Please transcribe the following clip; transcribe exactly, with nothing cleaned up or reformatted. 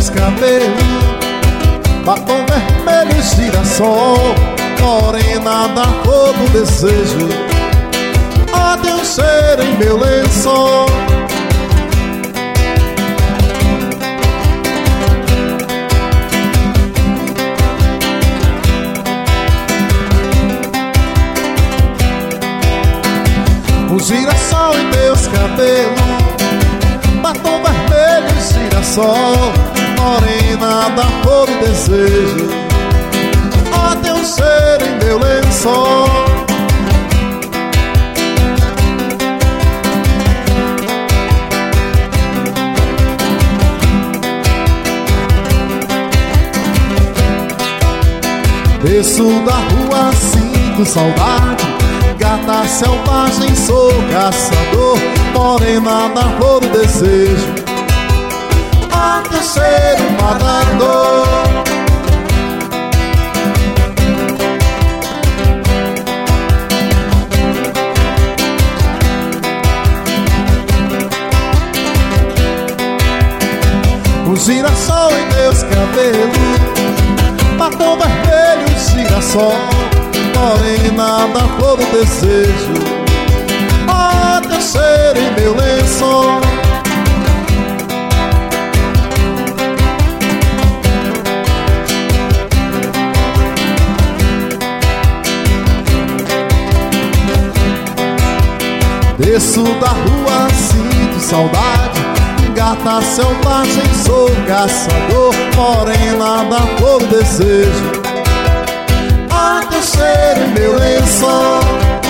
teus cabelos, batom vermelho, girassol, morena da cor do desejo. Ó, teu cheiro em meu lençol. O girassol em teus cabelos, batom vermelho, girassol, morena da cor do desejo. Ó, teu cheiro em meu lençol. Desço da rua, sinto saudade, gata selvagem, sou caçador, morena da cor do desejo. Ó, teu cheiro matador. O girassol em teus cabelos, batom vermelho, girassol, morena da cor do desejo. Ó, teu cheiro em meu lençol. Desço da rua, sinto saudade, gata selvagem, sou caçador, morena da cor do desejo. Ó, teu cheiro em meu lençol.